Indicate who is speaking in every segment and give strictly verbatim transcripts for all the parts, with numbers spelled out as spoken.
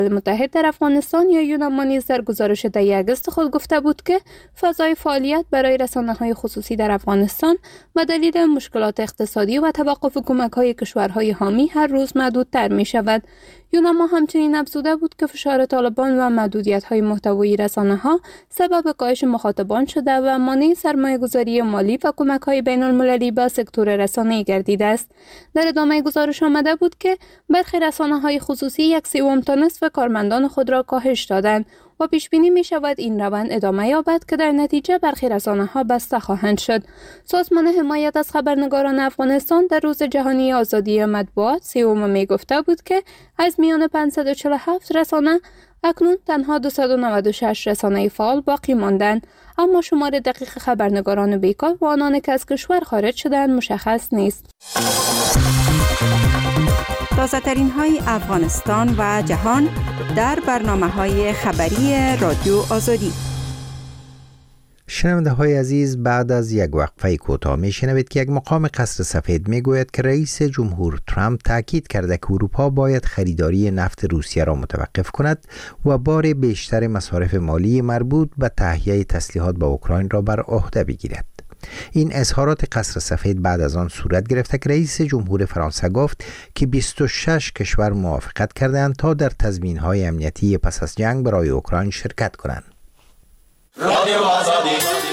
Speaker 1: متحد در افغانستان یا یوناما نیز در گزارش دهه اگست خود گفته بود که فضای فعالیت برای رسانه‌های خصوصی در افغانستان به دلیل مشکلات اقتصادی و توقف کمک‌های کشورهای حامی هر روز محدودتر می‌شود. یوناما همچنین افزوده بود که فشار طالبان و محدودیت‌های محتوایی رسانه‌ها سبب کاهش مخاطبان شده و مانع سرمایه‌گذاری مالی و کمک‌های بین‌المللی به سکتور رسانه‌ای گردیده است. در ادامه گزارش آمده بود که برخی رسانه‌های خصوصی یک سوم تا نصف کارمندان خود را کاهش دادند و پیش بینی می شود این روند ادامه یابد که در نتیجه برخی رسانه‌ها بسته خواهند شد. سازمان حمایت از خبرنگاران افغانستان در روز جهانی آزادی مطبوعات سوم می گفته بود که از میان پانصد و چهل و هفت رسانه اکنون تنها دویست و نود و شش رسانه فعال باقی ماندند، اما شمار دقیق خبرنگاران بیکار و آنان که از کشور خارج شدند مشخص نیست.
Speaker 2: تازه ترین های افغانستان و جهان در برنامه های خبری رادیو آزادی.
Speaker 3: شنونده های عزیز، بعد از یک وقفه کوتاه می شنوید که یک مقام قصر سفید می گوید که رئیس جمهور ترامپ تاکید کرده که اروپا باید خریداری نفت روسیه را متوقف کند و بار بیشتر مصارف مالی مربوط به تهیه تسلیحات به اوکراین را بر عهده بگیرد. این اظهارات قصر سفید بعد از آن صورت گرفته که رئیس جمهور فرانسه گفت که بیست و شش کشور موافقت کردند تا در تضمین‌های امنیتی پس از جنگ برای اوکراین شرکت کنند. رادیو آزادی.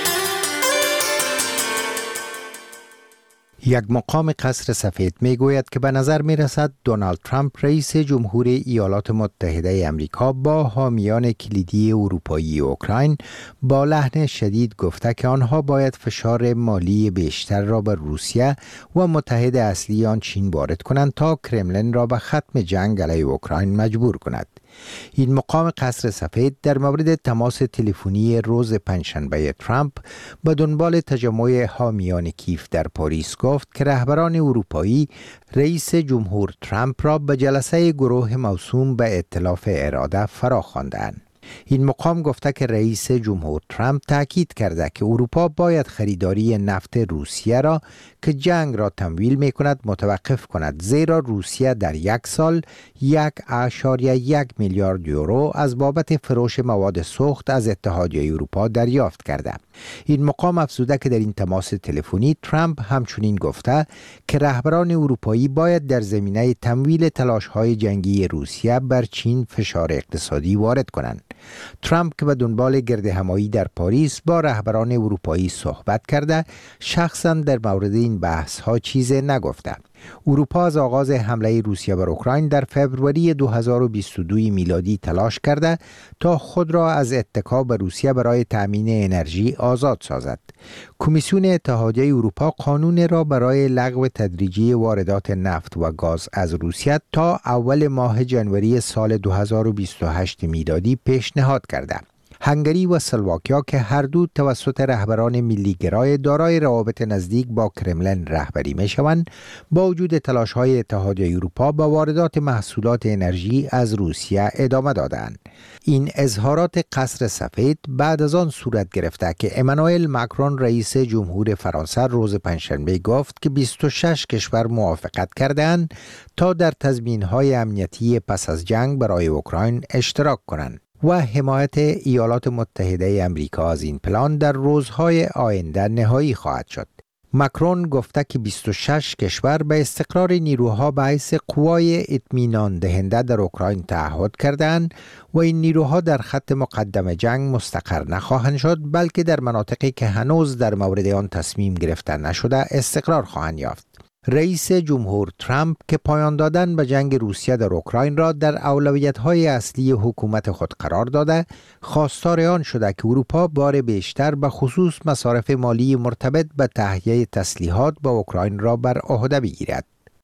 Speaker 3: یک مقام قصر سفید می گوید که به نظر می رسد دونالد ترامپ رئیس جمهور ایالات متحده آمریکا با حامیان کلیدی اروپایی اوکراین با لحن شدید گفته که آنها باید فشار مالی بیشتر را بر روسیه و متحد اصلی آن چین وارد کنند تا کرملین را به ختم جنگ علیه اوکراین مجبور کند. این مقام قصر سفید در مورد تماس تلفنی روز پنجشنبه ترامپ به دنبال تجمع حامیان کیف در پاریس گفت که رهبران اروپایی رئیس جمهور ترامپ را به جلسه گروه موسوم به ائتلاف اراده فرا خواندند. این مقام گفته که رئیس جمهور ترامپ تاکید کرده که اروپا باید خریداری نفت روسیه را که جنگ را تمویل می کند متوقف کند، زیرا روسیه در یک سال یک اشاریه یک میلیارد یورو از بابت فروش مواد سوخت از اتحادیه اروپا دریافت کرده. این مقام افزوده که در این تماس تلفنی ترامپ همچنین گفته که رهبران اروپایی باید در زمینه تمویل تلاش‌های جنگی روسیه بر چین فشار اقتصادی وارد کنند. ترامپ که به دنبال گردهمایی در پاریس با رهبران اروپایی صحبت کرده، شخصا در مورد این بحث ها چیزی نگفته. اروپا از آغاز حمله روسیه بر اوکراین در فوریه دو هزار و بیست و دو میلادی تلاش کرده تا خود را از اتکا به روسیه برای تأمین انرژی آزاد سازد. کمیسیون اتحادیه اروپا قانون را برای لغو تدریجی واردات نفت و گاز از روسیه تا اول ماه ژانویه سال دو هزار و بیست و هشت میلادی پیشنهاد کرده. هنگری و اسلواکیا که هر دو توسط رهبران ملی‌گرای دارای روابط نزدیک با کرملین رهبری می‌شوند، با وجود تلاش‌های اتحادیه اروپا با واردات محصولات انرژی از روسیه ادامه دادند. این اظهارات قصر سفید بعد از آن صورت گرفته که امانوئل ماکرون رئیس جمهور فرانسه روز پنجشنبه گفت که بیست و شش کشور موافقت کردند تا در تضمین‌های امنیتی پس از جنگ برای اوکراین اشتراک کنند و حمایت ایالات متحده آمریکا از این پلان در روزهای آینده نهایی خواهد شد. ماکرون گفته که بیست و شش کشور به استقرار نیروها به حیث قوای اطمینان دهنده در اوکراین تعهد کردند و این نیروها در خط مقدم جنگ مستقر نخواهند شد، بلکه در مناطقی که هنوز در مورد آن تصمیم گرفته نشده استقرار خواهند یافت. رئیس جمهور ترامپ که پایان دادن به جنگ روسیه در اوکراین را در اولویت‌های اصلی حکومت خود قرار داده، خواستار آن شده که اروپا بار بیشتر به خصوص مصارف مالی مرتبط به تهیه تسلیحات به اوکراین را بر عهده بگیرد.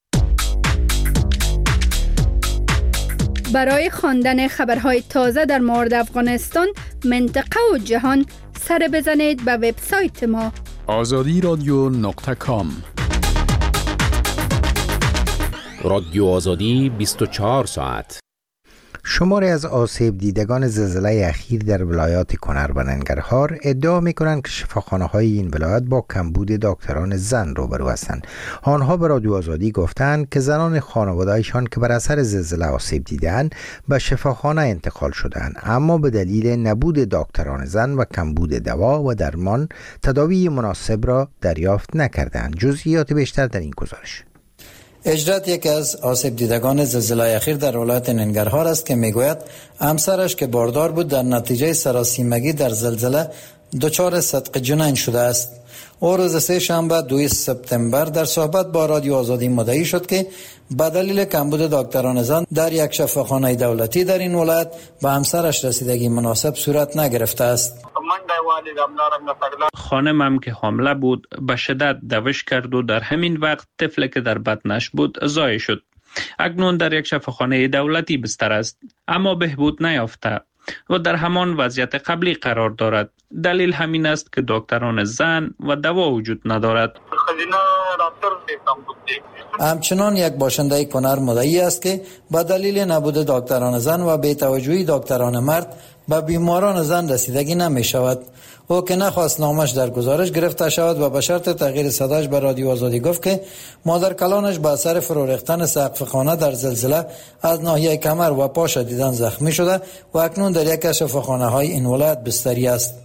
Speaker 4: برای خواندن خبرهای تازه در مورد افغانستان، منطقه و جهان، سر بزنید به وبسایت ما
Speaker 5: آزادی رادیو نقطه کام.
Speaker 6: رادیو آزادی بیست و چهار ساعت.
Speaker 3: شماری از آسیب دیدگان زلزله اخیر در ولایات کنر و ننگرهار ادعا می‌کنند که شفاخانه‌های این ولایت با کمبود دکتران زن روبرو هستند. آنها به رادیو آزادی گفتند که زنان خانواده‌ایشان که بر اثر زلزله آسیب دیدند به شفاخانه انتقال شدند، اما به دلیل نبود دکتران زن و کمبود دوا و درمان تداوی مناسب را دریافت نکردند. جزئیات بیشتر در این گزارش.
Speaker 6: اجرت یکی از آسیب دیدگان زلزله اخیر در ولایت ننگرهار است که میگوید همسرش که باردار بود در نتیجه سراسیمگی در زلزله دچار صدق جنین شده است. او روز سه شنبه دوم سپتامبر در صحبت با رادیو آزادی مدعی شد که به دلیل کمبود دکتران زن در یک شفاخانه دولتی در این ولایت به همسرش رسیدگی مناسب صورت نگرفته است.
Speaker 7: خانمم که حامله بود به شدت دوش کرد و در همین وقت طفلی که در بطنش بود ضایع شد. اکنون در یک شفاخانه دولتی بستر است، اما بهبود نیافته و در همان وضعیت قبلی قرار دارد. دلیل همین است که دکتران زن و دوا وجود ندارد.
Speaker 6: همچنان یک باشنده کنر مدعی است که به دلیل نبود دکتران زن و بی‌توجهی دکتران مرد به بیماران زن رسیدگی نمی شود. او که نخواست نامش در گزارش گرفته شود و به شرط تغییر صداش به رادیو آزادی گفت که مادر کلانش به اثر فرو ریختن سقف خانه در زلزله از ناحیه کمر و پا شدیداً زخمی شده و اکنون در یک از شفاخانه های این ولایت بستری است.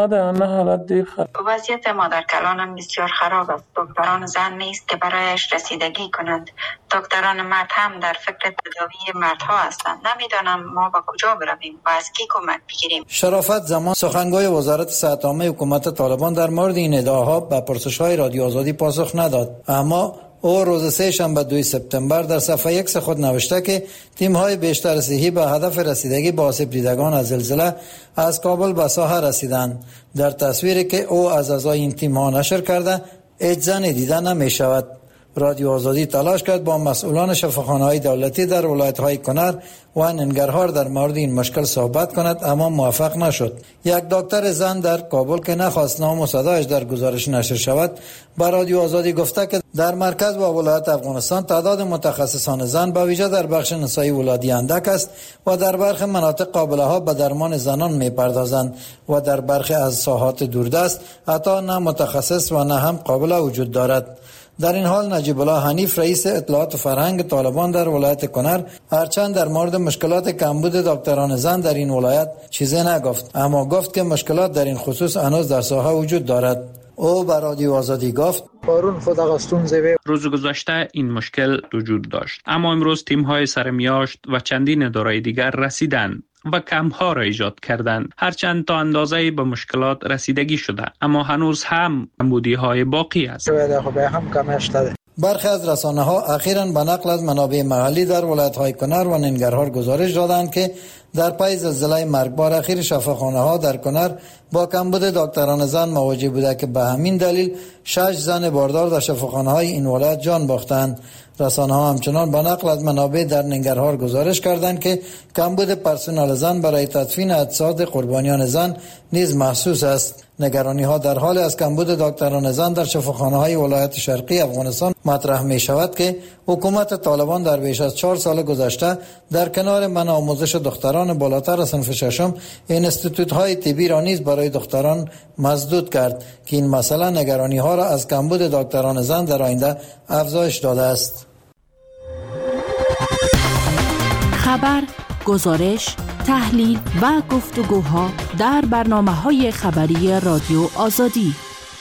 Speaker 8: وضعیت مادر کلانم بسیار خراب است. دکتران زن نیست که برایش رسیدگی کنند. دکتران مرد هم در فکر تداوی مردها هستند. نمیدانم ما به کجا برویم و از کی کمک بگیریم.
Speaker 6: شرافت زمان سخنگوی وزارت صحت عامه حکومت طالبان در مورد این ادعاها به پرسش‌های رادیو آزادی پاسخ نداد، اما او روز سه شنبه دوم سپتامبر در صفحه یک خود نوشته که تیم‌های بیشتر صحی به هدف رسیدگی به آسیب دیدگان از زلزله از کابل به ساحه رسیدند. در تصویری که او از اعضای این تیم‌ها نشر کرده هیچ زنی دیده نمی‌شود. رادیو آزادی تلاش کرد با مسئولان شفاخانه‌های دولتی در ولایت‌های کنر و ننگرهار در مورد این مشکل صحبت کند، اما موفق نشد. یک دکتر زن در کابل که نخواست نام و صدایش در گزارش نشر شود با رادیو آزادی گفته که در مرکز و ولایت افغانستان تعداد متخصصان زن به ویژه در بخش نسایی ولادی اندک است و در برخی مناطق قابله ها به درمان زنان می‌پردازند و در برخی از ساحات دوردست حتی نه متخصص و نه هم قابله وجود دارد. در این حال نجیب الله حنیف رئیس اطلاعات و فرهنگ طالبان در ولایت کنر هرچند در مورد مشکلات کمبود دکتران زن در این ولایت چیزی نگفت، اما گفت که مشکلات در این خصوص هنوز در ساحه وجود دارد. او به رادیو آزادی گفت
Speaker 7: روز گذشته این مشکل وجود داشت، اما امروز تیم‌های سرمیاشت و چندین اداره دیگر رسیدند و کمپ‌ها را ایجاد کردند. هرچند تا اندازه‌ای به مشکلات رسیدگی شده، اما هنوز هم کمبودی‌های باقی است.
Speaker 6: برخی از رسانه‌ها اخیراً به نقل از منابع محلی در ولایت‌های کنر و ننگرهار گزارش دادند که در پای زلزله مرگبار اخیر شفاخانه‌ها در کنر با کمبود دکتران زن مواجه بوده که به همین دلیل شش زن باردار در شفاخانه‌های این ولایت جان باختند. رسانه‌ها همچنان به نقل از منابع در ننگرهار گزارش کردند که کمبود پرسنل زن برای تدفین اجساد قربانیان زن نیز محسوس است. نگرانی‌ها در حال از کمبود دکتران زن در شفاخانه‌های ولایت شرقی افغانستان مطرح می‌شود که حکومت طالبان در بیش از چهار سال گذشته در کنار منع آموزش دختران بالاتر صنف ششم اینستیتوت‌های طبی را نیز برای دختران مسدود کرد که این مسئله نگرانی‌ها را از کمبود دکتران زن در آینده افزایش داده است.
Speaker 9: خبر، گزارش، تحلیل و گفتگوها در برنامه‌های خبری رادیو آزادی.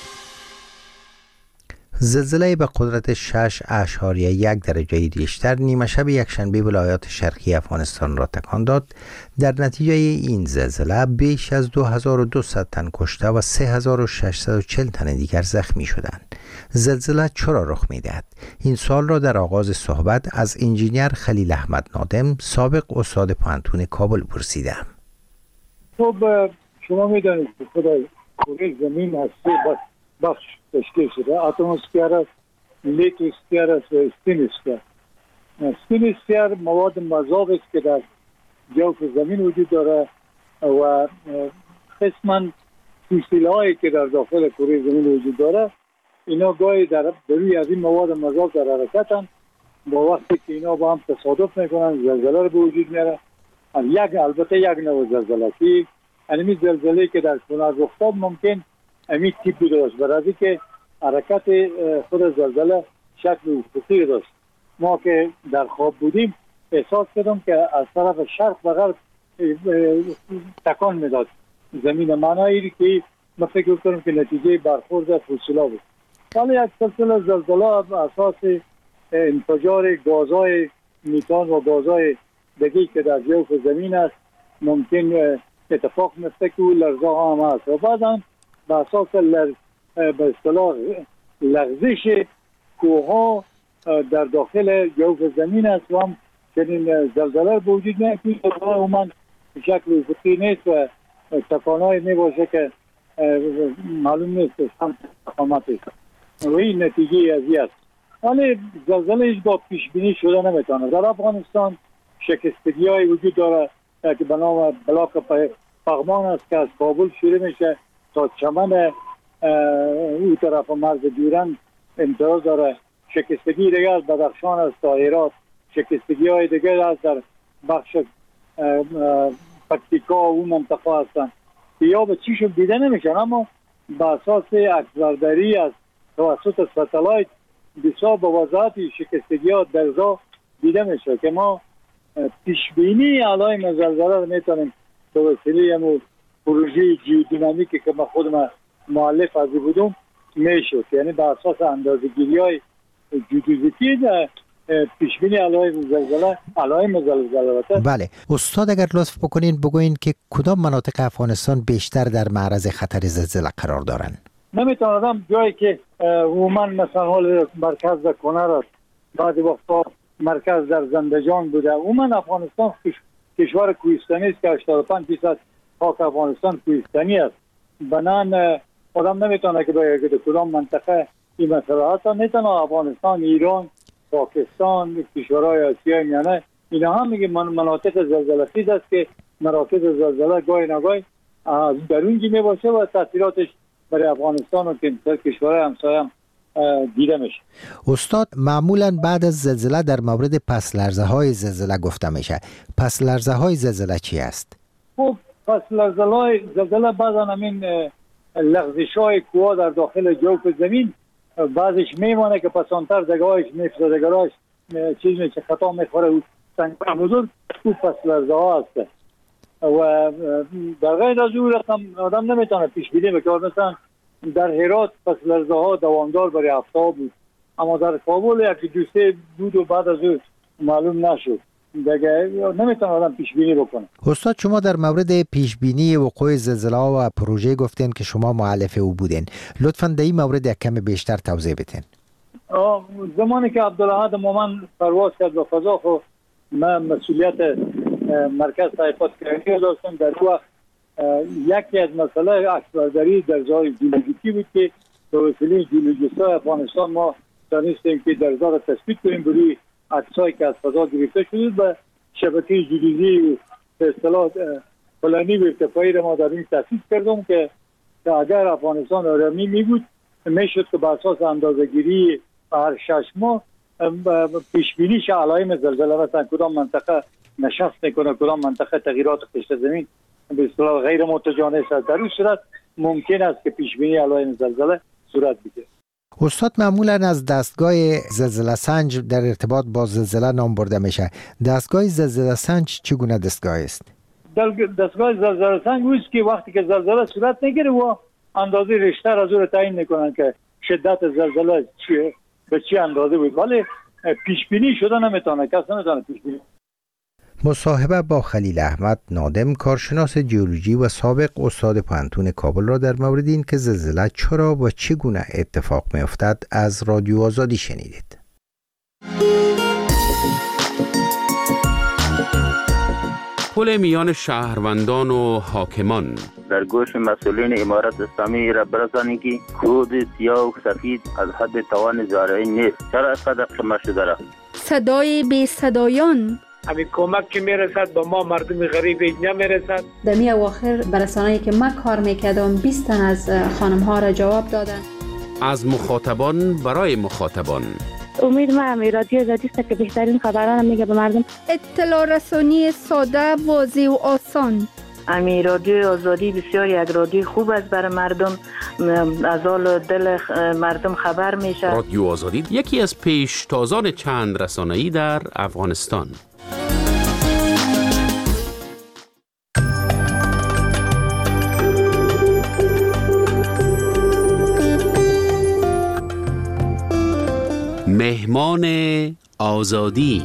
Speaker 3: زلزله به قدرت شش اعشاریه یک درجه ریشتر نیمه شب یکشنبه ولایات شرقی افغانستان را تکان داد. در نتیجه این زلزله بیش از دو هزار و دویست تن کشته و سه هزار و ششصد و چهل تن دیگر زخمی شدند. زلزله چرا رخ می‌دهد؟ این سوال را در آغاز صحبت از انجینیر خلیل احمد نادم، سابق استاد پوهنتون کابل پرسیدم.
Speaker 10: خب شما می‌دانید که خدای کره زمین از سه بخش تشکیل شده: اتمسفر است، لیتوسفر است و استینوسفر. استینوسفر مواد مذاب است که در جوف زمین وجود داره و قسما فسیل‌هایی که در داخل کره زمین وجود داره اینا گاهی در روی از این مواد مذاب در حرکتن. با وقتی که اینا با هم تصادف میکنن زلزله رو به وجود میاره یک البته یک نوع زلزله که اینمی زلزله که در کنار رخ داد ممکن امی تیپی داشت، برای که حرکت خود زلزله شکل افقی داشت. ما که در خواب بودیم احساس کردم که از طرف شرق و غرب تکان میداد زمین. معنایی که ما فکر کنم که نتیجه برخورد فسیلا بود. ولی یک سلسله زلزله اساس انفجار گازهای میتان و گازهای دیگه که در جوف زمین است ممکن اتفاق میفته که لرزه ها هم هست و بعدا به اساس لرز به اصطلاح لغزش کوه ها در داخل جوف زمین است و هم چنین زلزله وجود میاد که عموما شکل افقی نیست و تکانهای میباشه که معلوم نیست سمت اقامت است و این نتیجه ازی است. ولی زلزله هیچ با پیش بینی شده نمیتونه. در افغانستان شکستگی های وجود داره که به نام بلاک پغمان است که از کابل شروع میشه تا چمن او طرف مرز دیورند امتیاز داره. شکستگی دیگه از بدخشان است تا هرات. شکستگی های دیگه از در بخش پکتیکا و اون منطقه هستن که یا به چیشون دیده نمیشن، اما به اساس عکسبرداری از توسط ستلایت بسیار با وضاحت شکستگی ها درزا دیده میشه که ما پیشبینی علائم زلزله رو میتونیم به وسیله همون پروژه جیودینامیکی که ما خودم مؤلف ازی بودم میشه، یعنی به اساس اندازه‌گیری های جیودیزیتی پیشبینی علائم زلزله علائم زلزله.
Speaker 3: بله استاد، اگر لطف بکنین بگوین که کدام مناطق افغانستان بیشتر در معرض خطر زلزله قرار دارن؟
Speaker 10: نمیتونم جایی که عموما مثلا حال مرکز در کنر است، بعضی وقتا مرکز در زندجان بوده. عموما افغانستان کشور کوهستانی است که هشتاد و پنج درصد خاک افغانستان کوهستانی است. بنان آدم نمیتونه که بگه که کدام منطقه این مسئله هست. میتونه افغانستان، ایران، پاکستان، کشورهای آسیای میانه اینا هم میگه من مناطق زلزله خیز است که مراکز زلزله گاهی نگاهی در اونجا میباشه و تاثیراتش برای افغانستان و کشورهای همسایه هم دیده میشه.
Speaker 3: استاد، معمولا بعد از زلزله در مورد پس لرزه های زلزله گفته میشه. پس لرزه های زلزله چی است؟
Speaker 10: خب پس لرزه های زلزله بعضا همین لغزش های کوه در داخل جوف زمین بعضش میمانه که پسانتر دگاهش میفته، دگاهش چیز میشه خطا میخوره و سنگ بزرگ او پس لرزه ها هست و در غیر از اون رقم آدم نمیتونه پیش بینی بکنه. مثلا در هرات پس لرزه ها دوامدار برای هفته بود، اما در کابل یک دوسته بود و بعد از اون معلوم نشد. دیگه نمیتونه آدم پیش بینی بکنه.
Speaker 3: استاد، شما در مورد پیش بینی وقوع زلزله و پروژه گفتین که شما مؤلف او بودین. لطفاً در این مورد یک کم بیشتر توضیح بدین.
Speaker 10: زمانی که عبدالاحد مومن پرواز کرد به فضا، خو من مسئولیت مرکز تحقیقات کرنی داشتم. در وقت یکی از مسئله عکسبرداری درزهای جیولوژیکی بود که به وسیله جیولوژیست‌های افغانستان ما دانستیم که درزها را تثبیت کنیم بروی عکسایی که از فضا گرفته شده و شبکه جیولوژی به اصطلاح فلانی به ارتفاعی را ما در این تأسیس کردم که اگر افغانستان آرامی می بود میشد که به اساس اندازه‌گیری هر شش ماه پیش بینیش علائم زلزله مثلا کدام منطقه نشست میکنه، کدام منطقه تغییرات قشر زمین به اصطلاح غیر متجانس است. در این صورت ممکن است که پیش بینی علائم زلزله صورت بگیرد.
Speaker 3: استاد، معمولا از دستگاه زلزله سنج در ارتباط با زلزله نام برده میشه. دستگاه زلزله سنج چگونه دستگاه است؟
Speaker 10: دستگاه زلزله سنج اوست که وقتی که زلزله صورت میگیره و اندازه ریشتر از اون تعیین میکنن که شدت زلزله چیه به چی اندازه بود، ولی پیش بینی شده نمیتونه، کس نمیتونه پیش بینی.
Speaker 3: مصاحبه با خلیل احمد نادم، کارشناس جیولوژی و سابق استاد پوهنتون کابل را در مورد این که زلزله چرا و چگونه اتفاق می‌افتد از رادیو آزادی شنیدید.
Speaker 11: پل میان شهروندان و حاکمان
Speaker 12: در گوش مسئولین امارت اسلامی را برسانید که کود سیاه و سفید از حد توان زارعی نیست. چرا اینقدر شما شده را؟
Speaker 4: صدای بی صدایان،
Speaker 13: همین کمک که میرسد با ما مردم غریب نمیرسد.
Speaker 14: در می اواخر برسانه‌ای که من کار میکردم بیست تن از خانم ها را جواب دادن.
Speaker 11: از مخاطبان برای مخاطبان،
Speaker 15: امید ما هم رادیو آزادی است که بهترین خبران میگه به مردم.
Speaker 4: اطلاع رسانی ساده، واضح و آسان.
Speaker 16: امی رادیو آزادی بسیار یک رادیو خوب است برای مردم، از حال دل مردم خبر میشه.
Speaker 11: رادیو آزادی یکی از پیشتازان چند رسانه‌ای در افغانستان. مهمان آزادی.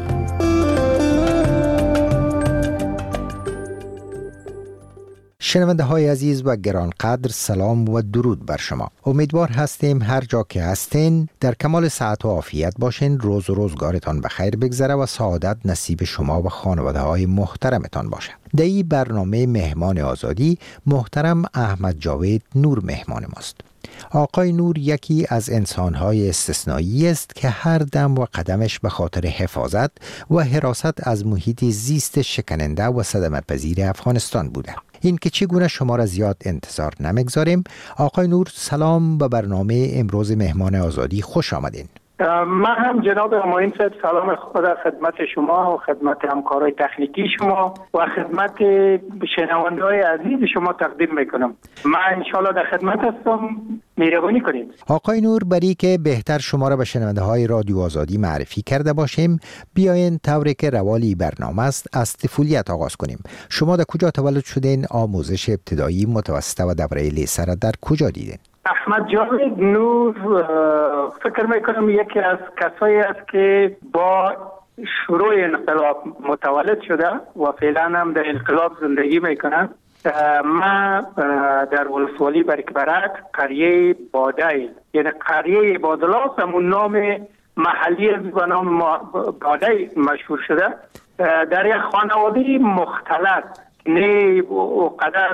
Speaker 3: شنونده های عزیز و گرانقدر، سلام و درود بر شما. امیدوار هستیم هر جا که هستین در کمال صحت و عافیت باشین، روز و روزگارتان بخیر بگذره و سعادت نصیب شما و خانواده های محترمتان باشه. در این برنامه مهمان آزادی محترم احمد جاوید نور مهمان ماست. آقای نور یکی از انسان‌های استثنایی است که هر دم و قدمش به خاطر حفاظت و حراست از محیط زیست شکننده و صدمه‌پذیر افغانستان بوده. این که چگونه شما را زیاد انتظار نمیگذاریم. آقای نور سلام به برنامه امروز مهمان آزادی، خوش آمدین.
Speaker 17: من هم جناب همایون صاحب سلام خود خدمت شما و خدمت همکارای تکنیکی شما و خدمت شنونده‌های عزیز شما تقدیم میکنم. من انشالله در خدمت هستم، مهربانی کنید.
Speaker 3: آقای نور، برای که بهتر شما را به شنونده های رادیو آزادی معرفی کرده باشیم، بیاین طوری که روالی برنامه است از طفولیت آغاز کنیم. شما در کجا تولد شدین؟ آموزش ابتدایی، متوسطه و دوره لیسه را در کجا دیدین؟
Speaker 17: احمد جاوید نور فکر میکنم یکی از کسایی است که با شروع انقلاب متولد شده و فعلا هم در انقلاب زندگی میکنه. ما در ولسوالی برکبرک قریه باده، یعنی قریه بادلاس همون نام محلی است و نام باده مشهور شده. در یک خانواده مختلط، نه او قدر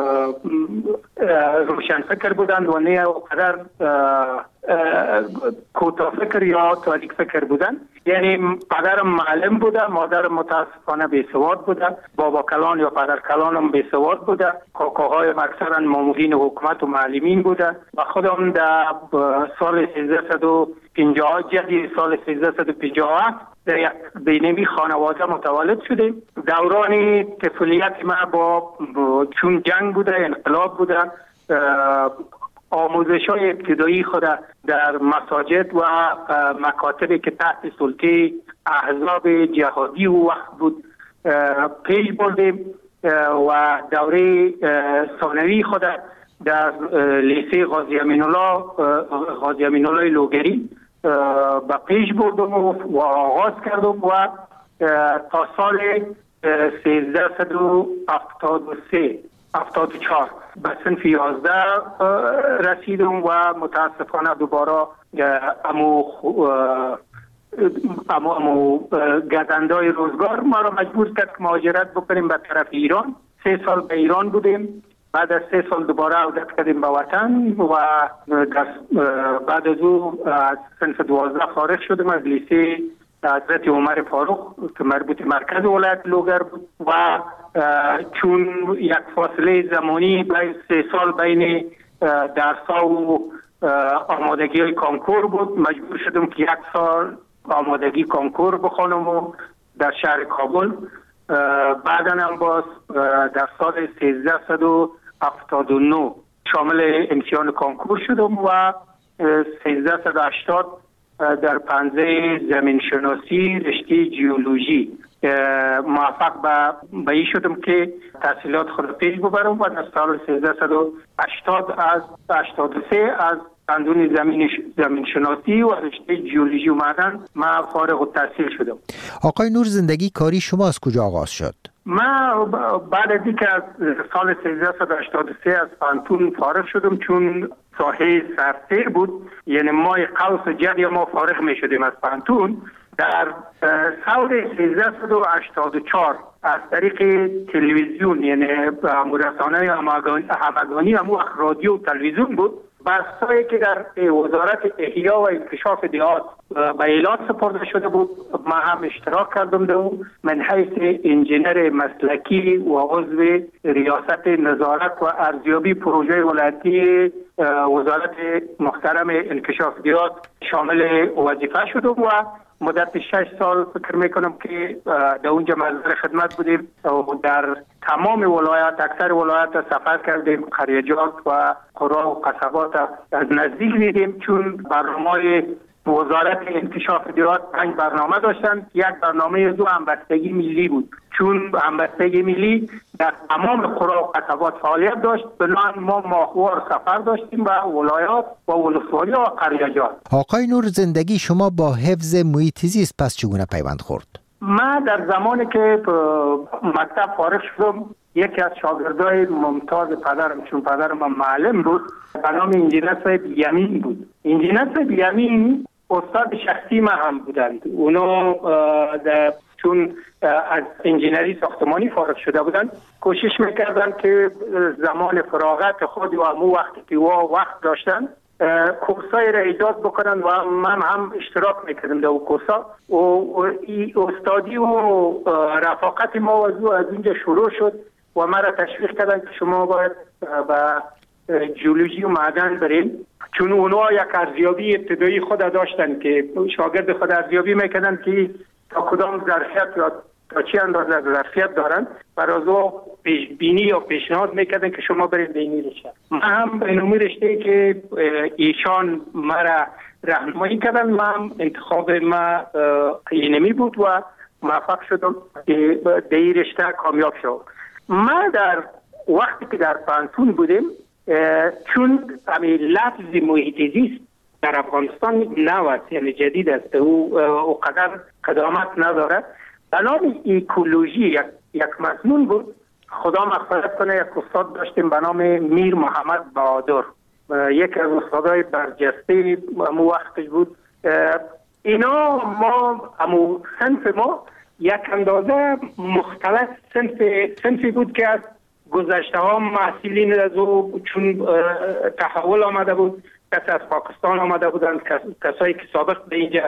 Speaker 17: روشن فکر بودند و نه او قدر کوتاه فکر یا تاریک فکر بودند. یعنی پدرم معلم بوده، مادرم متاسفانه بیسواد بوده، بابا کلان یا پدر کلانم بیسواد بوده، کاکاهایم اکثرا مامورین حکومت و معلمین بوده و خودم در سال سیزده و پنجاه جدی سال سیزده و پنجاه در یک بینمی خانواده متولد شدیم. دوران طفولیت ما با چون جنگ بوده، انقلاب بوده، آموزش های ابتدایی خود در مساجد و مکاتبی که تحت سلطه احزاب جهادی و وقت بود پیش بردیم و دوره ثانوی خود در لیسه غازی امین الله غازی امین الله لوگری با پیش بردم و آغاز کردم و تا سال سیزده و هفتاد و سه هفتاد و چهار به صنف یازده رسیدم و متاسفانه دوباره امو امو, امو گزندای روزگار ما را مجبور کرد که مهاجرت بکنیم به طرف ایران. سه سال به ایران بودیم، بعد از سه سال دوباره عودت کردیم به وطن و بعد از او از صنف دوازده فارغ شدم از لیسه حضرت عمر فاروق که مربوط مرکز ولایت لوگر بود و چون یک فاصله زمانی بین سه سال بین درس‌ها و آمادگی های کانکور بود، مجبور شدم که یک سال آمادگی کانکور بخوانم و در شهر کابل. بعدا هم باز در سال سیزده و هفتاد و نه شامل امتحان کانکور شدم و سیزده و هشتاد در پنزه زمین شناسی رشته جیولوژی موفق به ای شدم که تحصیلات خود پیش ببرم و در سال سیزده و هشتاد از هشتاد و سه از قانون زمین زمین شناسی و رشته جیولوژی و معدن ما فارغ التحصیل شدم.
Speaker 3: آقای نور، زندگی کاری شما از کجا آغاز شد؟
Speaker 17: ما بعد از اینکه از سال سیزده و هشتاد و سه از پانتون فارغ شدم، چون ساحه سرسیر بود، یعنی مای قوس جدی ما فارغ می شدیم از پانتون. در سال سیزده و هشتاد و چهار از طریق تلویزیون، یعنی رسانه همگانی همو رادیو و تلویزیون بود بحثایی که در وزارت احیا و انکشاف دیهات به ایلات سپرده شده بود ما هم اشتراک کردم در اون من حیث انجینر مسلکی و عضو ریاست نظارت و ارزیابی پروژه ولایتی وزارت محترم انکشاف دیهات شامل وظیفه شدم و مدت شش سال فکر میکنم که در اونجا مزدور خدمت بودیم و در تمام ولایات اکثر ولایات سفر کردیم، قریجات و قرا و قصبات از نزدیک دیدیم. چون برنامه وزارت انکشاف دیهات پنج برنامه داشتن، یک برنامه دو همبستگی ملی بود. چون همبستگی ملی در تمام قرا و قصبات فعالیت داشت، بنابراین ما ماهوار سفر داشتیم به ولایات و ولسوالی و قریجات.
Speaker 3: آقای نور، زندگی شما با حفظ محیط زیست پس چگونه پیوند خورد؟
Speaker 17: ما در زمانی که مکتب فارغ شدم یکی از شاگردای ممتاز پدرم، چون پدرم معلم بود، به نام انجینر صاحب یمین بود. انجینر صاحب یمین استاد شخصی ما هم بودند. اونا چون از انجینری ساختمانی فارغ شده بودند کوشش میکردن که زمان فراغت خود و همون وقتی که وقت داشتن کورسای را ایجاد بکنن و من هم اشتراک میکردم در اون کورسا و استادی و رفاقت ما و از اینجا شروع شد و ما را تشویق کردن که شما باید به جیولوژی و معدن بریم. چون اونها یک ارزیابی ابتدایی خود داشتن که شاگرد خود ارزیابی میکردن که تا کدام ظرفیت یا تا چی اندازه ظرفیت دارن برای او پیش بینی یا پیشنهاد میکردن که شما برید به این رشته. من هم به این رشته که ایشان مرا راهنمایی کردن، من انتخاب ما اینمی بود و موفق شدم که به این رشته کامیاب شدم. ما در وقتی که در پانسون بودیم، چون همین لفظ محیط زیست در افغانستان نو یعنی جدید است، او اوقدر قدامت نداره. به نام ایکولوژی یک, یک مضمون بود. خدا مغفرت کنه، یک استاد داشتیم به نام میر محمد بهادر، یک از استادای برجسته امو وقتش بود. اینا ما امو صنف ما یک اندازه مختلف صنف صنفی بود که از گذشته ها محصولین از او چون تحول آمده بود، کسی از پاکستان آمده بودند، کسایی که سابق به اینجا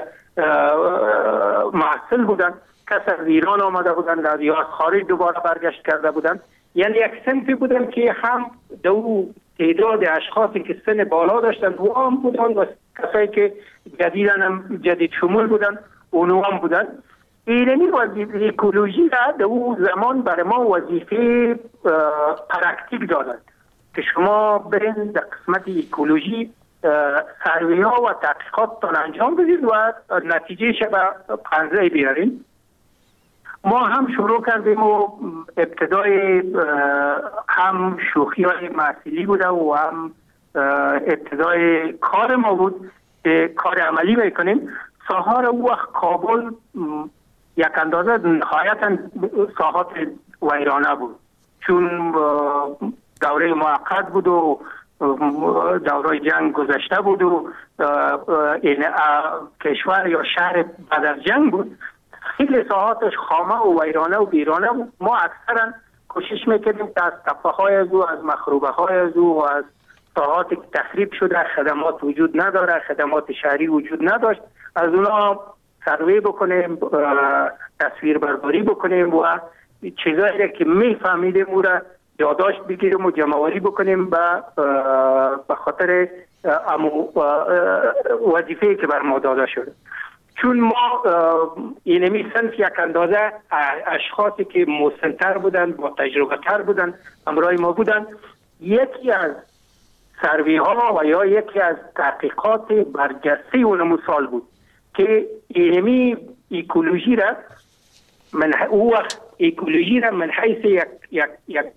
Speaker 17: محصل بودند، کسی از ایران آمده بودند یا از خارج دوباره برگشت کرده بودند. یعنی یک صنفی بودند که هم دو تعداد اشخاصی که سن بالا داشتند و هم بودند و کسایی که جدیدن هم جدید شمول بودند اونو هم بودند. اینمی وظیفه اکولوژی را در اون زمان برای ما وظیفه پرکتیک دادند که شما برین در قسمت اکولوژی سروی ها و تحقیقات تان انجام بدید و نتیجه شبه پنزه بیارین. ما هم شروع کردیم و ابتدای هم شوخی های محصولی بوده و هم ابتدای کار ما بود که کار عملی میکنیم. ساحار او وقت کابل یک اندازه نهایتا ساحات ویرانه بود، چون دوره موقت بود و دوره جنگ گذشته بود و این کشور یا شهر بعد از جنگ بود. خیلی ساحاتش خامه و ویرانه و بیرانه بود. ما اکثرا کوشش میکردیم که از تپه های از او، از مخروبه های از او و از ساحاتی که تخریب شده، خدمات وجود نداره، خدمات شهری وجود نداشت، از اونا سروی بکنیم، تصویر برداری بکنیم و چیزایی که میفهمیدیم او را یادداشت بگیریم و جمع‌آوری بکنیم به خاطر وظیفه‌ای که بر ما داده شده. چون ما اینمی صنف یک اندازه اشخاصی که مسن‌تر بودن، با تجربه تر بودن، همراه ما بودن، یکی از سروی ها و یا یکی از تحقیقات برجسته اون مثال بود که اینمی اکولوژی را من او وقت اکولوژی را من حیث یک یک یک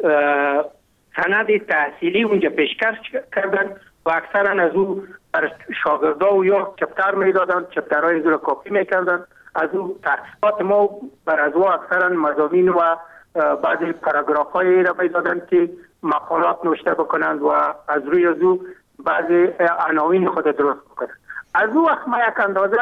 Speaker 17: سند تحصیلی اونجا پیشکش کردن و اکثرا از او بر شاگردا و یا چپتر میدادن، چپترهای از او را کپی میکردن. از او تحقیقات ما بر از او اکثرا مضامین و بعضی پاراگراف های را میدادن که مقالات نوشته بکنند و از روی از او بعضی عناوین خود درست بکنند. از او وقت ما یک اندازه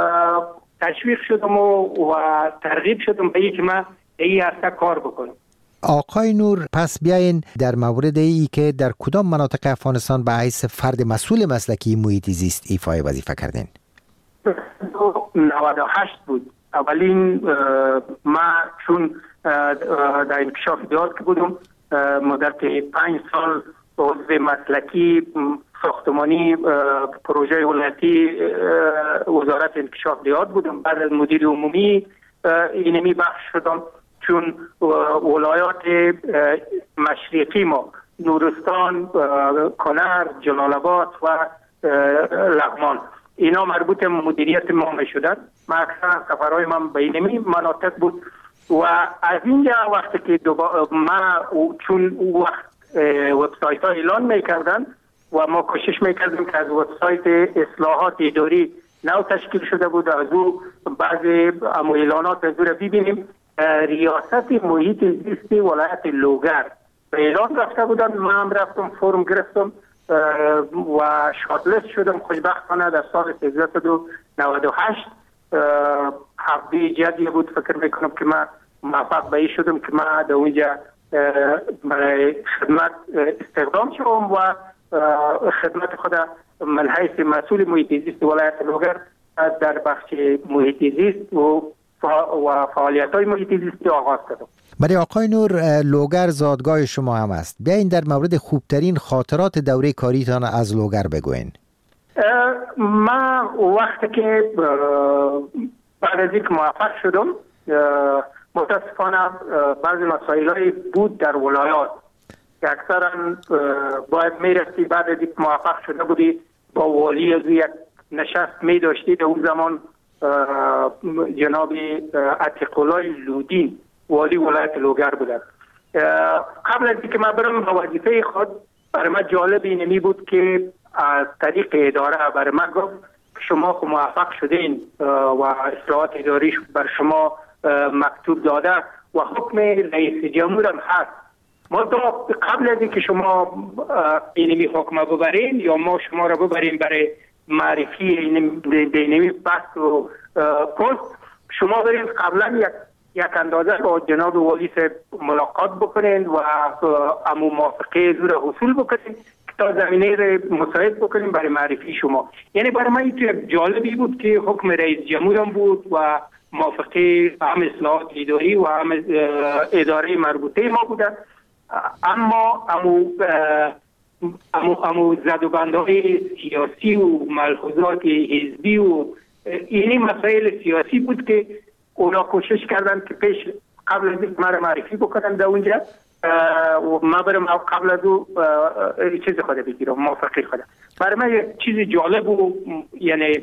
Speaker 17: تشویق شدم و, و ترغیب شدم به اینکه ما این هسته کار بکنم.
Speaker 3: آقای نور، پس بیاین در مورد ای که در کدام مناطق افغانستان به حیث فرد مسئول مسلکی محیط زیست ایفای وظیفه کردین؟
Speaker 17: نود و هشت بود. اولین ما چون در انکشاف دیات که بودم مدت پنج سال عضو مسلکی ساختمانی پروژه ولایتی وزارت انکشاف دیات بودم. بعد از مدیر عمومی اینمی بخش شدم، چون ولایات مشرقی ما نورستان، کنر، جلال آباد و لغمان اینا مربوط مدیریت ما می شدن. ما اکثر سفرهای من به اینمی مناطق بود و از اینجا وقتی که ما چون وقت وبسایت ها اعلان میکردن و ما کوشش میکردیم که از وبسایت اصلاحات اداری نو تشکیل شده بود از او بعضی اعلانات از او را ببینیم. ریاست محیط زیست ولایت لوگر به اعلان رفته بودن، ما هم رفتم فرم گرفتم و شاتلست شدم. خوشبختانه در سال سیزده و نود و هشت حبی جدی بود، فکر میکنم که ما موفق به این شدم که ما در اونجا برای خدمت استخدام شدم و خدمت خود من حیث مسئول محیط زیست ولایت لوگر در بخش محیط زیست و و فعالیت های محیط زیستی آغاز کردم.
Speaker 3: برای آقای نور، لوگر زادگاه شما هم است. بیاین در مورد خوبترین خاطرات دوره کاریتان از لوگر بگوین.
Speaker 17: ما وقتی که بعد از اینکه موفق شدم، متاسفانه بعضی مسائلی بود در ولایات که اکثرا باید میرفتی بعد از اینکه موفق شده بودی با والی از یک نشست می داشتی. در اون زمان جناب عتیق‌الله لودین والی ولایت لوگر بودند. قبل از اینکه من برم به وظیفه خود، برای من جالب اینمی بود که از طریق اداره برای من گفت شما خود موفق شدین و اصلاحات اداری بر شما مکتوب داده و حکم رئیس جمهور هم هست. ما قبل از اینکه شما اینمی حکم ببرین یا ما شما را ببرین برای معرفی اینمی بحث و پست، شما برین قبلا یک یک اندازه با جناب والی سے ملاقات بکنین و امو موافقه زور حصول بکنین تا زمینه را مساعد بکنین برای معرفی شما. یعنی برای من این جالبی بود که حکم رئیس جمهورم بود و موافقه هم اصلاحات اداری و هم اداره مربوطه ما بودن، اما امو امو امو زدوبندهای سیاسی و ملحوظات حزبی و اینی مسائل سیاسی بود که اونا کوشش کردن که پیش قبل از اینکه مرا معرفی بکنن در اونجا و ما برم قبل از او چیز خود بگیرم، موافقه خود. برای من یک چیز جالب و یعنی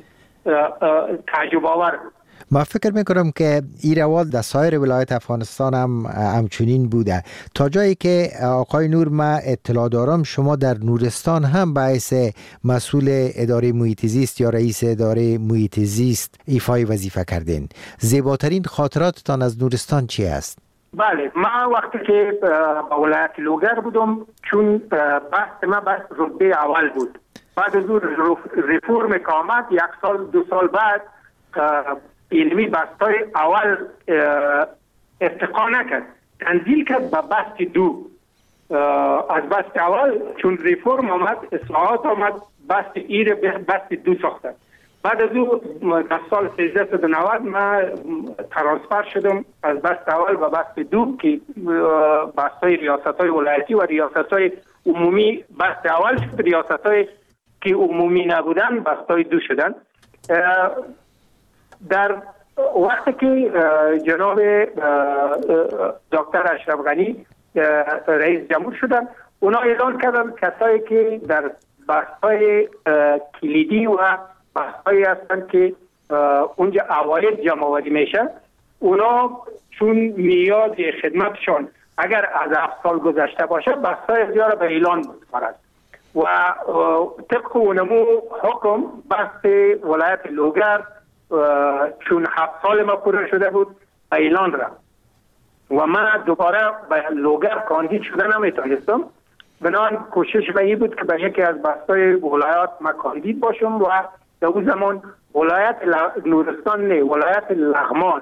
Speaker 17: تعجب آور.
Speaker 3: ما فکر میکنم که این روال در سایر ولایت افغانستان هم همچنین بوده، تا جایی که آقای نور ما اطلاع دارم شما در نورستان هم باعث مسئول اداره محیط زیست یا رئیس اداره محیط زیست ایفای وظیفه کردین. زیباترین خاطراتتان از نورستان چی است؟
Speaker 17: بله، ما وقتی که با ولایت لوگر بودم، چون بحث ما بحث رتبه اول بود، بعد از اون ریفورم که آمد یک سال دو سال بعد علمی بستای اول ارتقا نکرد، تنزیل کرد به بست دو. از بست اول چون ریفورم آمد، اصلاحات آمد، بست ایر بست دو ساختن. بعد از او در سال سیزده و نود من ترانسفر شدم از بست اول به بست دو که بست های ریاست های ولایتی و ریاست های عمومی بست اول شد، ریاست های که عمومی نبودن بست های دو شدن. در وقتی که جناب دکتر اشرف غنی رئیس جمهور شدن، اونا اعلان کردن کسایی که در بحث‌های کلیدی و بحث‌هایی هستند که اونجا عواید جمع آوری میشه، اونا چون میاد خدمتشان اگر از هفت سال گذشته باشه بحث‌های زیاد به اعلان می‌سپارند و طبق اونمو حکم بحث ولایت لوگر چون هفت سال ما پوره شده بود به اعلان رفت و من دوباره به لوگر کاندید شده نمیتونستم. بنابراین کوشش به این بود که به یکی از بستای ولایات ما کاندید باشم و در اون زمان ولایت نورستان نه ولایت لغمان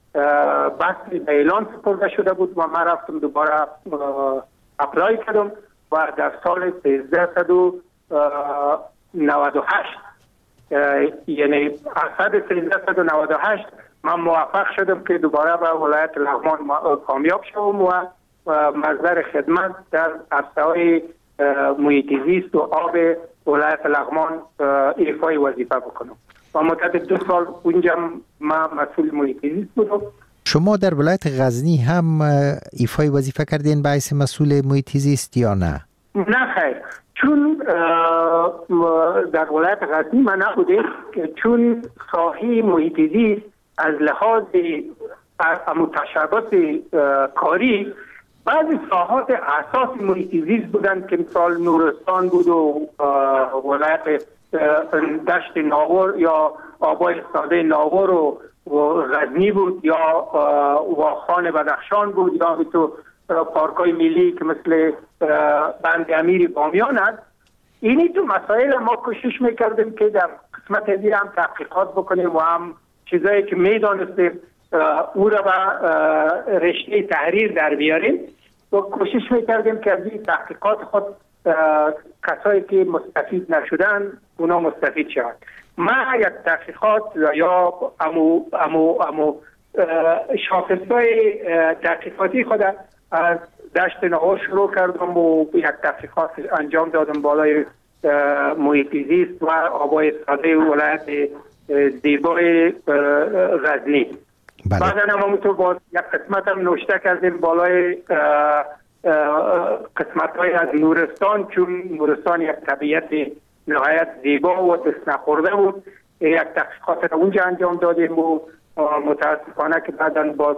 Speaker 17: بحث به اعلان سپرده شده بود و من رفتم دوباره اپلای کردم و در سال سیزده و نود و هشت یعنی اسد سیزده و نود و هشت من موفق شدم که دوباره به ولایت لغمان کامیاب شدم و مصدر خدمت در عرصه‌های محیط زیست و آب ولایت لغمان ایفای وظیفه بکنم و مدت دو سال اونجا من مسئول محیط زیست بودم.
Speaker 3: شما در ولایت غزنی هم ایفای وظیفه کردین به حیث مسئول محیط زیست یا نه؟
Speaker 17: نه خیر، چون در ولایت غزنی من نبودم، چون ساحه محیط زیست از لحاظ متشابهات کاری بعضی ساحات اساس محیط زیست بودند که مثال نورستان بود و ولایت دشت ناور یا آبای ساده ناور و غزنی بود یا واخان بدخشان بود یا تو پارکای ملی که مثل بند امیر بامیان است. اینی تو مسائل ما کوشش میکردیم که در قسمت دیگه هم تحقیقات بکنیم و هم چیزایی که میدانستیم او را به رشته تحریر در بیاریم و کوشش میکردیم که از این تحقیقات خود کسایی که مستفید نشدن اونا مستفید شوند. من یک تحقیقات یا امو امو امو شاخصهای تحقیقاتی خود از دشت ناور شروع کردم و یک تحقیقات انجام دادم بالای محیط زیست و آبای ساده ولایت زیبای غزنی. بعدا هم همونطور باز یک قسمت هم نوشته کردیم بالای قسمت های از نورستان، چون نورستان یک طبیعت نهایت زیبا و دست نخورده بود. یک تحقیقات را اونجا انجام دادیم و متاسفانه که بعدا باز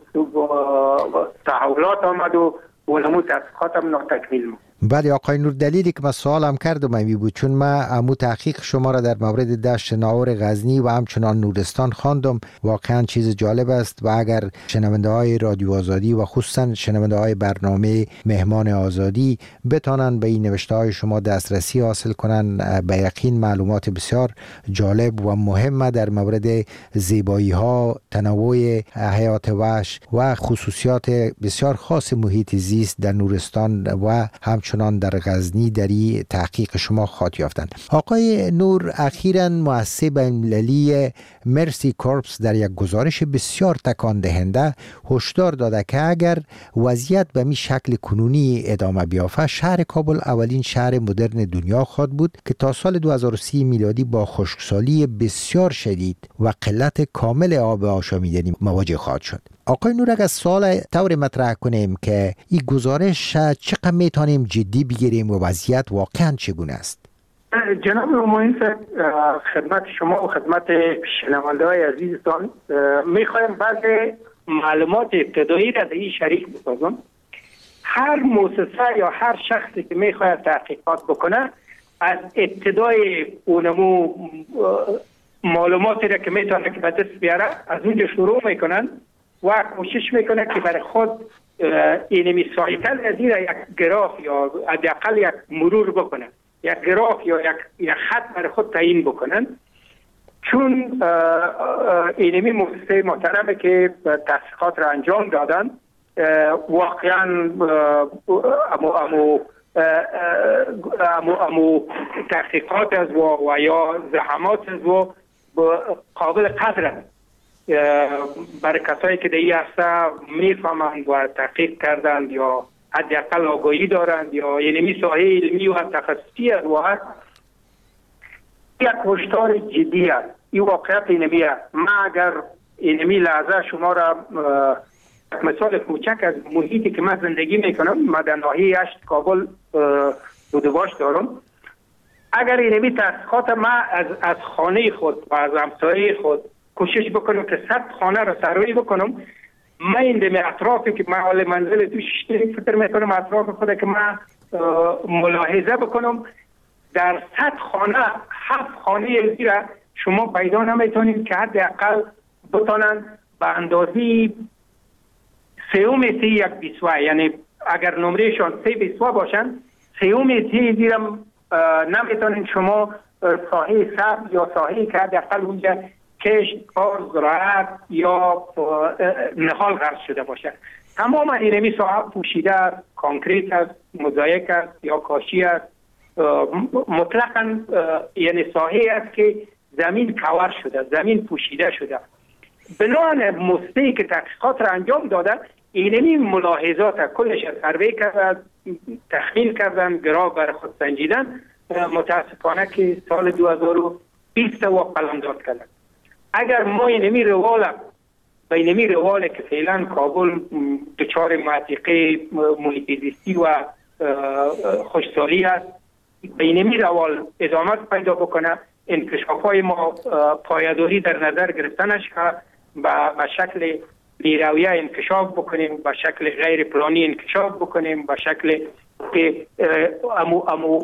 Speaker 17: تحولات آمد و اونمو تحقیقات هم ناتکمیل بود.
Speaker 3: بله آقای نور، دلیلی که من سوالم کردم امی بود چون من امو تحقیق شما را در مورد دشت ناور غزنی و همچنان نورستان خواندم. واقعا چیز جالب است و اگر شنونده های رادیو آزادی و خصوصا شنونده های برنامه مهمان آزادی بتانن به این نوشته های شما دسترسی حاصل کنن، به یقین معلومات بسیار جالب و مهم در مورد زیبایی ها، تنوع حیات وحش و خصوصیات بسیار خاص محیط زیست در نورستان و همچنان در غزنی در این تحقیق شما خواهد یافتند. آقای نور، اخیراً مؤسسه بین‌المللی مرسی کورپس در یک گزارش بسیار تکان دهنده هشدار داده که اگر وضعیت به می شکل کنونی ادامه بیافته، شهر کابل اولین شهر مدرن دنیا خواهد بود که تا سال دو هزار و سی میلادی با خشکسالی بسیار شدید و قلت کامل آب آشامیدنی مواجه خواهد شد. آقای نور، اگر سوال طور مطرح کنیم که این گزارش چقدر میتونیم جدی بگیریم و وضعیت واقعا چگونه است؟
Speaker 17: جناب معین صاحب، خدمت شما و خدمت شنونده های عزیزتان میخوایم بعض معلومات ابتدایی را در این شریک بسازم. هر مؤسسه یا هر شخصی که میخواید تحقیقات بکنه از ابتدای اونمو معلوماتی را که میتونه که به دست بیاره از اونجا شروع میکنن و کوشش میکنه که برای خود اینمی سایکل از این یک گراف یا حداقل یک مرور بکنن، یک گراف یا یک, یک خط برای خود تعیین بکنن. چون اینمی مؤسسه محترمه که تحقیقات را انجام دادن واقعا امو امو امو امو تحقیقات از و, و یا زحمات از و قابل قدرن برای کسایی که در این عرصه میفهمند و تحقیق کردند یا حداقل آگاهی دارند یا یعنی ساحه علمی و تخصصی از واحد یک هشدار جدی است. این واقعیت اینمی است. من اگر اینمی لحظه شما را مثال کوچک از محیطی که من زندگی میکنم، من در ناحیه هشت کابل بودواش دارم، اگر اینمی تحقیقات من از از خانه خود و از همسایه خود کوشش بکنم که صد خانه را سرایی بکنم، من این دم اطرافی که من حال منزل توش فکر میکنم اطراف خود که من ملاحظه بکنم، در صد خانه هفت خانه زیرا شما پیدا نمیتونید که حداقل بتونن به اندازی سیوم سی یک بیسوه، یعنی اگر نمرهشان سی بیسوه باشن سیوم سی زیرا نمیتونید شما ساحه سبز یا ساحه که حداقل اونجا کشت، کار، زراعت یا نهال غرس شده باشه. تمام اینمی ساحه پوشیده است، کانکریت است، موزاییک است یا کاشی است. مطلقاً یعنی ساحه است که زمین کور شده، زمین پوشیده شده. بنابراین مستی که تحقیقات را انجام داده، اینمی ملاحظات کلش سروی کردن، تخمین کردن، گراف بر خود سنجیدن. متاسفانه که سال دو هزار و بیست و قلمداد کردن. اگر ما اینمی روال به اینمی روال که فعلا کابل دچار معتیقه محیط زیستی و خوشسالی است، به اینمی روال ادامه پیدا بکنه، انکشاف های ما پایداری در نظر گرفتنش به شکل بیرویه انکشاف بکنیم، به شکل غیر پلانی انکشاف بکنیم، به شکل که امو امو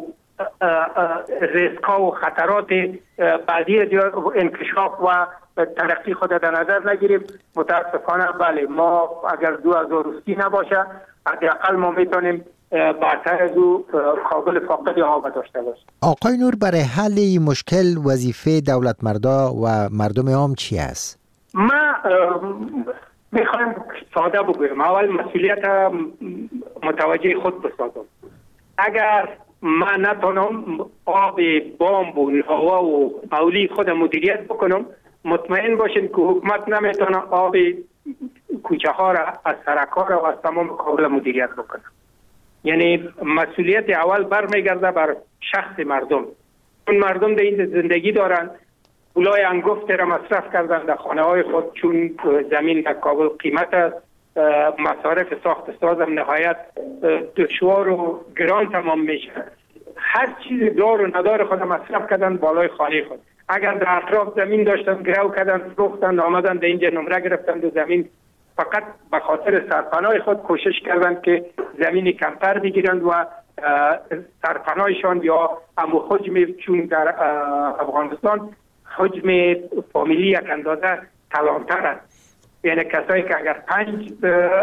Speaker 17: ریسکا و خطرات بعدی انکشاف و ترقی خود در نظر نگیریم. متاسفانه بله، ما اگر دو هزار و سی نباشه، حداقل ما میتونیم برتر از او کابل فاقد آب داشته باشیم.
Speaker 3: آقای نور، برای حل این مشکل وظیفه دولت مردا و مردم عام چی است؟
Speaker 17: ما میخوایم ساده بگویم. اول مسئولیت متوجه خود بسازم. اگر من نتونم آب بامب و هوا و مولی خود مدیریت بکنم، مطمئن باشین که حکومت نمیتونه آب کوچه ها را از سرک ها را و از تمام کابل مدیریت بکنه. یعنی مسئولیت اول برمیگرده بر شخص مردم. چون مردم در این زندگی دارن، پولای انگفت را مصرف کردن در خانه های خود، چون زمین در کابل قیمت است، مصارف ساخت سازم نهایت دشوار و گران تمام میشه. هر چیز دار و ندار خود مصرف کردن بالای خانه خود. اگر در اطراف زمین داشتن، گرو کردن، فروختن، آمدن در اینجا نمره گرفتن دو زمین، فقط به خاطر سرپناه خود کوشش کردن که زمین کمتر بگیرند و سرپناهشان یا امو حجم، چون در افغانستان حجم فامیلی یک اندازه کلانتر است. یعنی کسایی که اگر پنج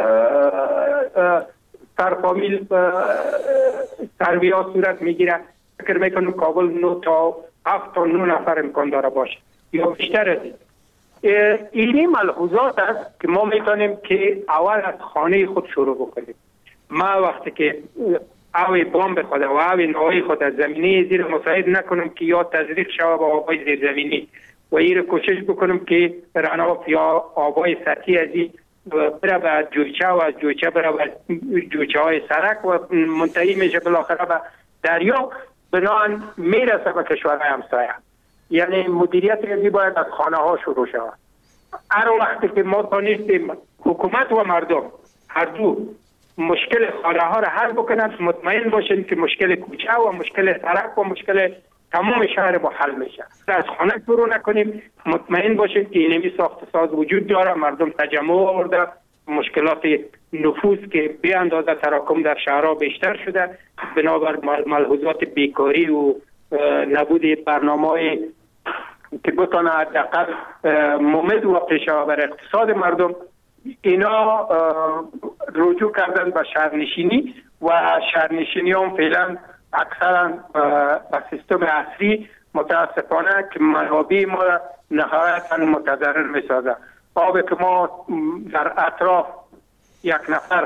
Speaker 17: سرفامیل سروی ها صورت میگیره، فکر میکنم کابل نو تا هفت تا نو نفر امکان داره باشه یا بیشتر از این. اینی ملحوظات است که ما میتونیم که اول از خانه خود شروع بکنیم. ما وقتی که اوی بام خود و اوی نوعی خود از زمینی زیر مساعد نکنم که یا تزریق شوه با آبای زیر زمینی و این کوشش بکنم که رناف یا آبای سطحی از این بره به جویچه و از جویچه بره به جویچه های سرک و منتهی میشه بالاخره به دریا، بنابراین میرسه به کشورهای همسایه. یعنی مدیریت ریزی باید از خانه ها شروع شود. هر وقتی که ما تانستیم حکومت و مردم هر دو مشکل خانه ها را حل بکنند، مطمئن باشین که مشکل کوچه و مشکل سرک و مشکل تمام شهر با حل میشه. از خانه شروع نکنیم، مطمئن باشین که اینمی ساخت ساز وجود داره، مردم تجمع آورده، مشکلات نفوذ که به اندازه تراکم در شهرها بیشتر شده، بنابر ملحوظات بیکاری و نبود برنامه‌ای که بتونه حداقل ممد و پیش‌رو بر اقتصاد مردم، اینا رجوع کردن به شهرنشینی و شهرنشینی هم فعلا اکثرا به سیستم عصری متاسفانه که منابع ما نهایتا متضرر می‌سازه. آب که ما در اطراف یک نفر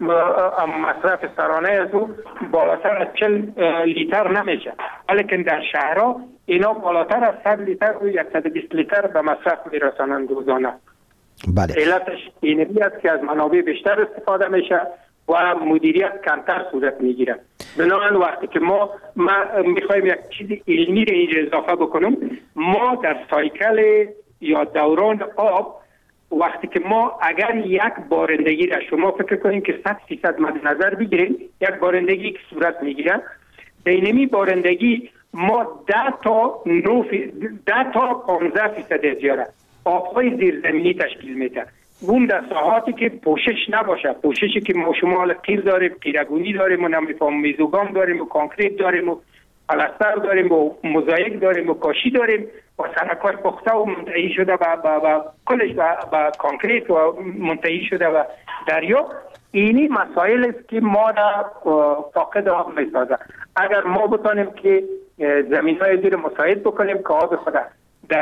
Speaker 17: مصرف سرانه از او بالاتر از چل لیتر نمیشه، ولیکن در شهرها اینا بالاتر از صد لیتر و صد و بیست لیتر به مصرف میرسانند روزانه.
Speaker 3: بله.
Speaker 17: علتش اینمی است که از منابع بیشتر استفاده میشه و مدیریت کمتر صورت میگیره. بنابراین وقتی که ما, ما میخوایم یک چیز علمی رو اینجا اضافه بکنم، ما در سایکل یا دوران آب وقتی که ما اگر یک بارندگی را شما فکر کنیم که صد فیصد مد نظر بگیریم، یک بارندگی که صورت میگیره، بینمی بارندگی ما ده تا نو ده تا پانزده فیصد از یاره آبهای زیرزمینی تشکیل میده. اون در ساحاتی که پوشش نباشه، پوششی که ما شمال قیر داریم، قیرگونی داریم و نمیفهم میزوگام داریم و کانکریت داریم و پلستر داریم و موزاییک داریم و کاشی داریم و سرک‌های پخته و منتهی شده و کلش به کانکریت و منتهی شده و دریا. اینی مسائل است که ما را فاقد آب میسازه. اگر ما بتانیم که زمین‌های زیر مساعد بکنیم که آب خود در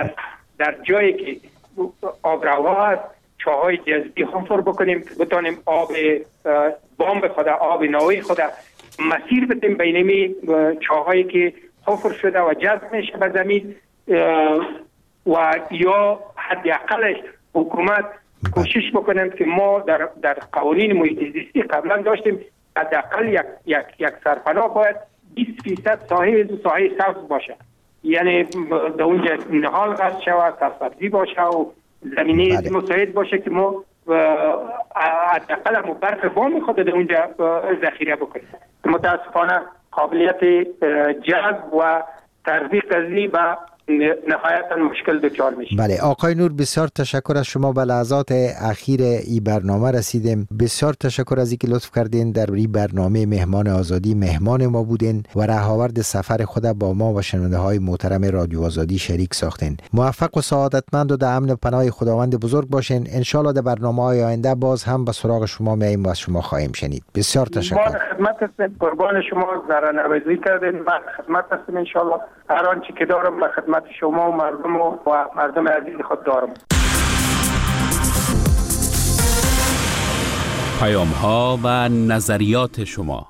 Speaker 17: در جایی که آبروها هست چاهای جذبی حفر بکنیم که بتانیم آب بام خود، آب نوعی خود مسیر بدیم بین چاهایی که حفر شده و جذب میشه به زمین و یا حداقلش حکومت کوشش بکنیم که ما در در قوانین محیط زیستی قبلا داشتیم حداقل یک یک یک سرپناه باید بیست درصد ساحه ساحه سبز باشه، یعنی در اونجا نهال قصد شود، سبزی باشه و زمینه مساعد باشه که ما حداقل ما برف بام خود در اونجا ذخیره بکنیم. متاسفانه قابلیت جذب و تطبیق از این به نهایتا مشکل دچار میشه.
Speaker 3: بله آقای نور، بسیار تشکر از شما. به لحظات اخیر این برنامه رسیدیم. بسیار تشکر از اینکه لطف کردین در این برنامه مهمان آزادی مهمان ما بودین و رهاورد سفر خود با ما و شنونده های محترم رادیو آزادی شریک ساختین. موفق و سعادتمند و در امن و پناه خداوند بزرگ باشین. ان شاء الله در برنامه های آینده باز هم به سراغ شما میایم و از شما خواهیم شنید. بسیار تشکر.
Speaker 17: ما خدمت هستیم، قربان شما، ذره نوازی کردین. ما خدمت هستیم ان شاء الله. هر آنچه که دارم به خدمت شما و مردم و مردم عزیز خود دارم.
Speaker 11: پیام ها و نظریات شما.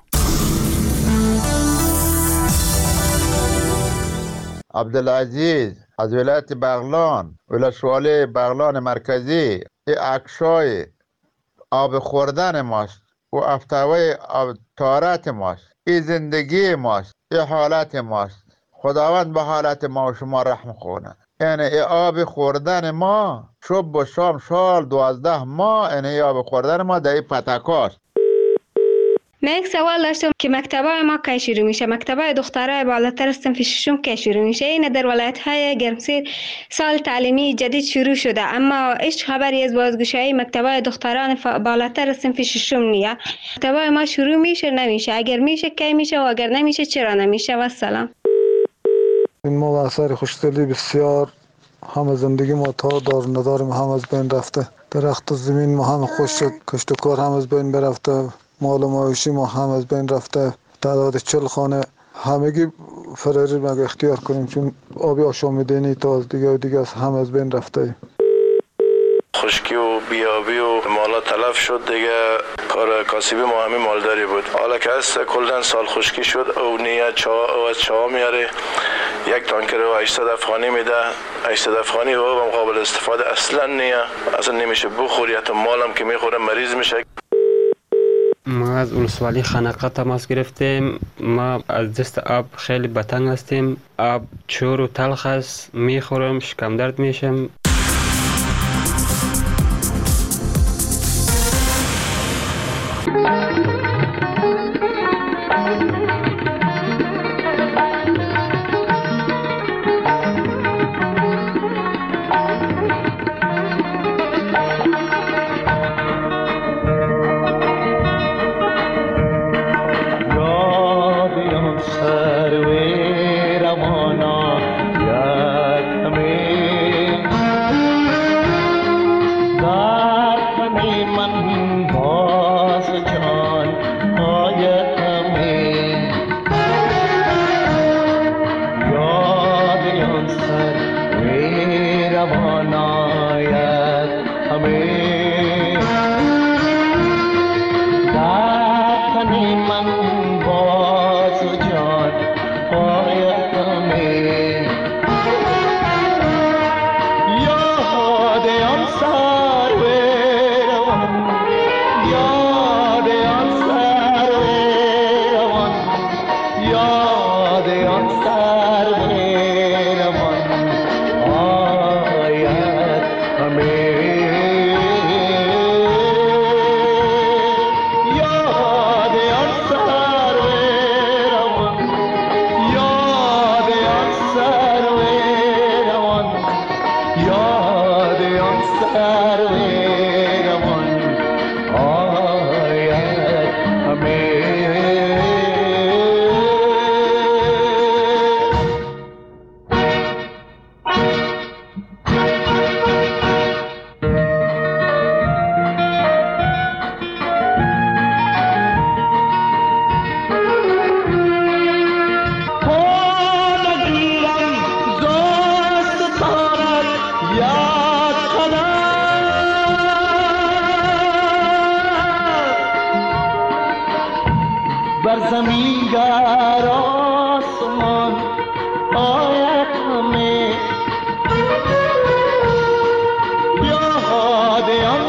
Speaker 18: عبدالعزیز از ولایت بغلان، ولسوالی بغلان مرکزی. این عکسای آب خوردن ماست و افتوای آب تارت ماست. این زندگی ماست، این حالت ماست. خداوند به حالت ما و شما رحم کنه. یعنی ای آب خوردن ما صبح و شام سال دوازده ماه، یعنی ای آب خوردن ما در این پتکاست.
Speaker 19: من یک سوال داشتم که مکتبای ما کی شروع میشه؟ مکتبای دخترای بالاتر از صنف ششم کی شروع میشه؟ این در ولایت های گرمسیر سال تعلیمی جدید شروع شده، اما هیچ خبری از بازگشایی مکتبای دختران بالاتر از صنف ششم نیست. مکتبای ما شروع میشه نمیشه؟ اگر میشه کی میشه و اگر نمیشه چرا نمیشه؟ و سلام.
Speaker 20: ما و اثر خوشدلی بسیار همه زندگی ما تا دار نداریم هم از بین رفته. درخت و زمین ما هم خوش شد، کشت و کار هم از بین برفته، مال و معاشی ما هم از بین رفته. تعداد چل خانه همگی فراری مگه اختیار کنیم چون آبی آشامیدنی تا از دیگه و دیگه هم از بین رفته.
Speaker 21: خشکی و بیابی و مالا تلف شد دیگه، کار کاسبی ما همین مالداری بود. حالا که هست کلن سال خشکی شد او نیه چا او از چا میاره یک تانکر و هشتصد افغانی میده. هشتصد افغانی و هم قابل استفاده اصلا نیه، اصلا نمیشه بخوری، حتی مالم که میخوره مریض میشه.
Speaker 22: ما از ولسوالی خنقه تماس گرفتیم. ما از دست آب خیلی بتنگ هستیم. آب چور و تلخ است، میخورم شکم درد میشم.
Speaker 1: بر زمین گر آسمان آید همه یاد آن